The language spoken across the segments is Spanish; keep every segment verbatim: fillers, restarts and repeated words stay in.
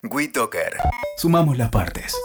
WeToker. Sumamos las partes.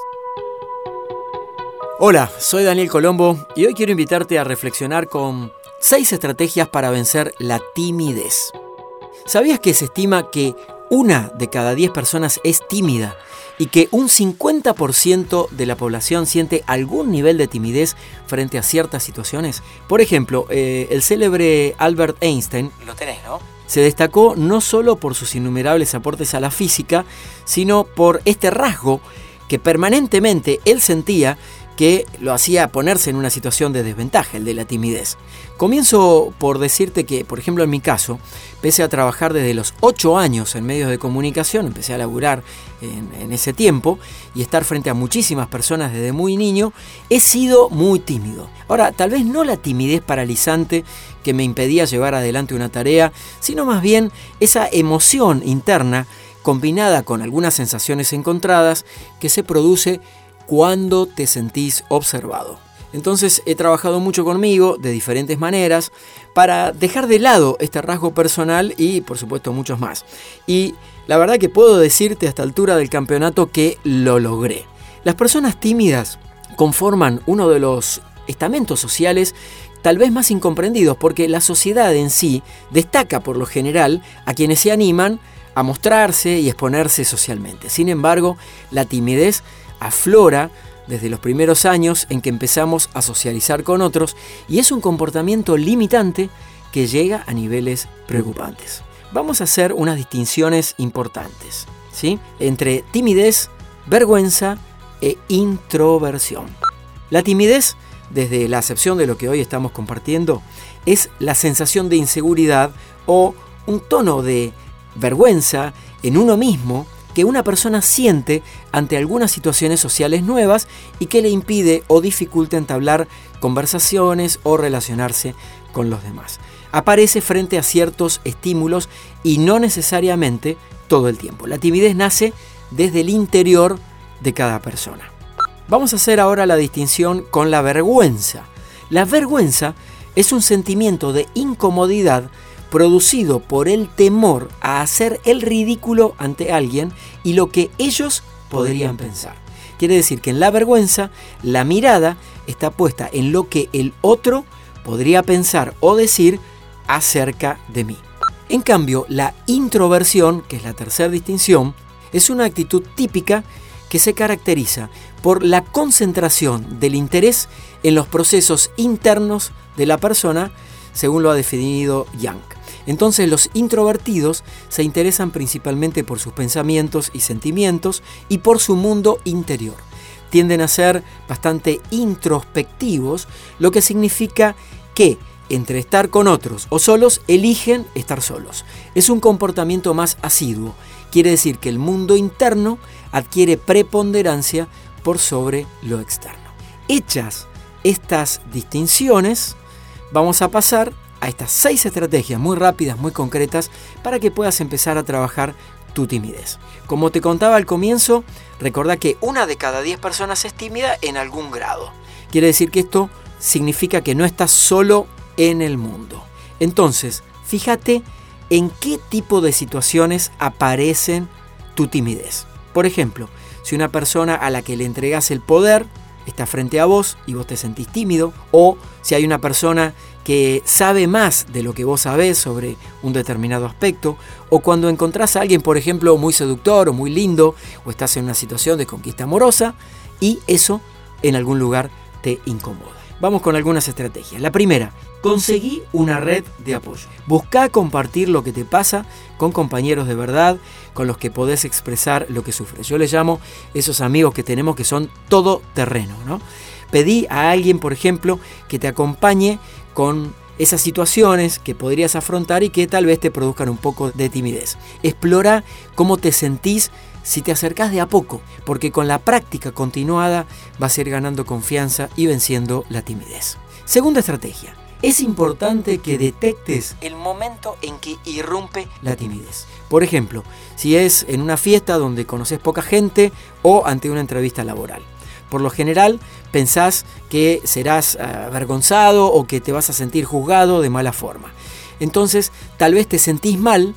Hola, soy Daniel Colombo y hoy quiero invitarte a reflexionar con seis estrategias para vencer la timidez. ¿Sabías que se estima que una de cada diez personas es tímida y que un cincuenta por ciento de la población siente algún nivel de timidez frente a ciertas situaciones? Por ejemplo, eh, el célebre Albert Einstein, lo tenés, ¿no?, se destacó no solo por sus innumerables aportes a la física, sino por este rasgo que permanentemente él sentía que lo hacía ponerse en una situación de desventaja, el de la timidez. Comienzo por decirte que, por ejemplo, en mi caso, pese a trabajar desde los ocho años en medios de comunicación, empecé a laburar en, en ese tiempo y estar frente a muchísimas personas desde muy niño, he sido muy tímido. Ahora, tal vez no la timidez paralizante que me impedía llevar adelante una tarea, sino más bien esa emoción interna combinada con algunas sensaciones encontradas que se produce cuando te sentís observado. Entonces he trabajado mucho conmigo de diferentes maneras para dejar de lado este rasgo personal y por supuesto muchos más. Y la verdad que puedo decirte a esta altura del campeonato que lo logré. Las personas tímidas conforman uno de los estamentos sociales tal vez más incomprendidos, porque la sociedad en sí destaca por lo general a quienes se animan a mostrarse y exponerse socialmente. Sin embargo, la timidez aflora desde los primeros años en que empezamos a socializar con otros y es un comportamiento limitante que llega a niveles preocupantes. Vamos a hacer unas distinciones importantes, ¿sí?, entre timidez, vergüenza e introversión. La timidez, desde la acepción de lo que hoy estamos compartiendo, es la sensación de inseguridad o un tono de vergüenza en uno mismo que una persona siente ante algunas situaciones sociales nuevas y que le impide o dificulta entablar conversaciones o relacionarse con los demás. Aparece frente a ciertos estímulos y no necesariamente todo el tiempo. La timidez nace desde el interior de cada persona. Vamos a hacer ahora la distinción con la vergüenza. La vergüenza es un sentimiento de incomodidad producido por el temor a hacer el ridículo ante alguien y lo que ellos podrían pensar. Quiere decir que en la vergüenza la mirada está puesta en lo que el otro podría pensar o decir acerca de mí. En cambio, la introversión, que es la tercera distinción, es una actitud típica que se caracteriza por la concentración del interés en los procesos internos de la persona, según lo ha definido Jung. Entonces los introvertidos se interesan principalmente por sus pensamientos y sentimientos y por su mundo interior. Tienden a ser bastante introspectivos, lo que significa que entre estar con otros o solos, eligen estar solos. Es un comportamiento más asiduo. Quiere decir que el mundo interno adquiere preponderancia por sobre lo externo. Hechas estas distinciones, vamos a pasar a estas seis estrategias muy rápidas, muy concretas, para que puedas empezar a trabajar tu timidez. Como te contaba al comienzo, recordá que una de cada diez personas es tímida en algún grado. Quiere decir que esto significa que no estás solo en el mundo. Entonces, fíjate en qué tipo de situaciones aparecen tu timidez. Por ejemplo, si una persona a la que le entregas el poder está frente a vos y vos te sentís tímido, o si hay una persona que sabe más de lo que vos sabés sobre un determinado aspecto, o cuando encontrás a alguien, por ejemplo, muy seductor o muy lindo, o estás en una situación de conquista amorosa y eso en algún lugar te incomoda. Vamos con algunas estrategias. La primera, conseguí una red de apoyo. Buscá compartir lo que te pasa con compañeros de verdad, con los que podés expresar lo que sufres. Yo les llamo esos amigos que tenemos que son todoterreno, ¿no? Pedí a alguien, por ejemplo, que te acompañe con esas situaciones que podrías afrontar y que tal vez te produzcan un poco de timidez. Explora cómo te sentís si te acercás de a poco, porque con la práctica continuada vas a ir ganando confianza y venciendo la timidez. Segunda estrategia. Es importante que detectes el momento en que irrumpe la timidez. Por ejemplo, si es en una fiesta donde conoces poca gente o ante una entrevista laboral. Por lo general, pensás que serás avergonzado o que te vas a sentir juzgado de mala forma. Entonces, tal vez te sentís mal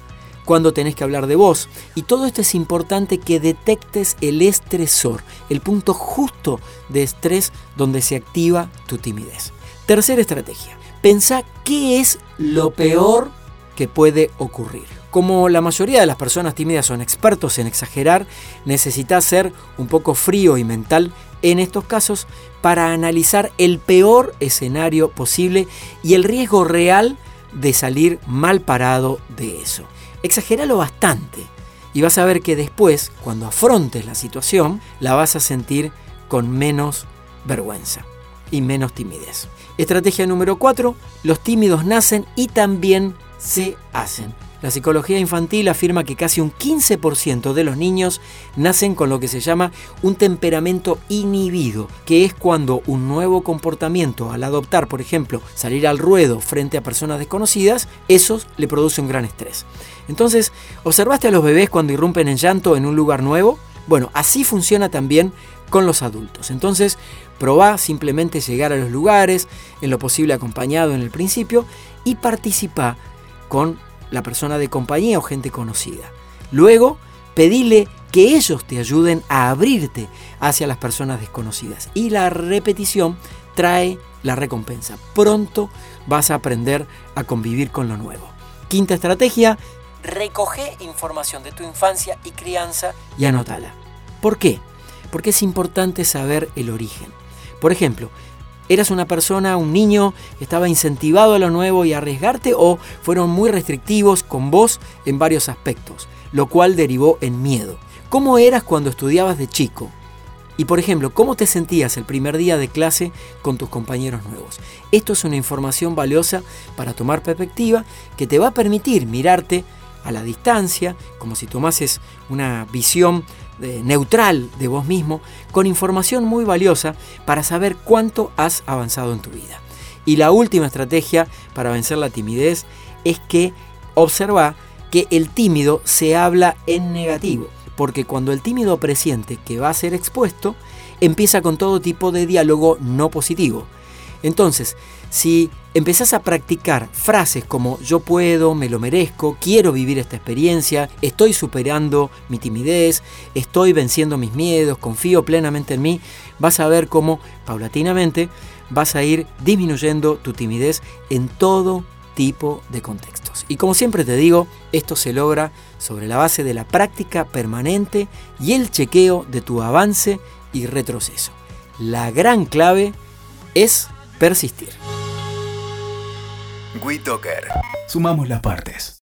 cuándo tenés que hablar de vos. Y todo esto es importante, que detectes el estresor, el punto justo de estrés donde se activa tu timidez. Tercera estrategia, pensá qué es lo peor que puede ocurrir. Como la mayoría de las personas tímidas son expertos en exagerar, necesitas ser un poco frío y mental en estos casos para analizar el peor escenario posible y el riesgo real de salir mal parado de eso. Exagéralo bastante y vas a ver que después, cuando afrontes la situación, la vas a sentir con menos vergüenza y menos timidez. Estrategia número cuatro, los tímidos nacen y también se hacen. La psicología infantil afirma que casi un quince por ciento de los niños nacen con lo que se llama un temperamento inhibido, que es cuando un nuevo comportamiento, al adoptar, por ejemplo, salir al ruedo frente a personas desconocidas, eso le produce un gran estrés. Entonces, ¿observaste a los bebés cuando irrumpen en llanto en un lugar nuevo? Bueno, así funciona también con los adultos. Entonces, probá simplemente llegar a los lugares, en lo posible acompañado en el principio, y participá con la persona de compañía o gente conocida. Luego, pedile que ellos te ayuden a abrirte hacia las personas desconocidas. Y la repetición trae la recompensa. Pronto vas a aprender a convivir con lo nuevo. Quinta estrategia, recoge información de tu infancia y crianza y anótala. ¿Por qué? Porque es importante saber el origen. Por ejemplo, ¿eras una persona, un niño que estaba incentivado a lo nuevo y a arriesgarte, o fueron muy restrictivos con vos en varios aspectos, lo cual derivó en miedo? ¿Cómo eras cuando estudiabas de chico? Y por ejemplo, ¿cómo te sentías el primer día de clase con tus compañeros nuevos? Esto es una información valiosa para tomar perspectiva que te va a permitir mirarte a la distancia, como si tomases una visión eh, neutral de vos mismo, con información muy valiosa para saber cuánto has avanzado en tu vida. Y la última estrategia para vencer la timidez es que observa que el tímido se habla en negativo, porque cuando el tímido presiente que va a ser expuesto, empieza con todo tipo de diálogo no positivo. Entonces, si empezás a practicar frases como yo puedo, me lo merezco, quiero vivir esta experiencia, estoy superando mi timidez, estoy venciendo mis miedos, confío plenamente en mí, vas a ver cómo paulatinamente vas a ir disminuyendo tu timidez en todo tipo de contextos. Y como siempre te digo, esto se logra sobre la base de la práctica permanente y el chequeo de tu avance y retroceso. La gran clave es persistir. WeToker. Sumamos las partes.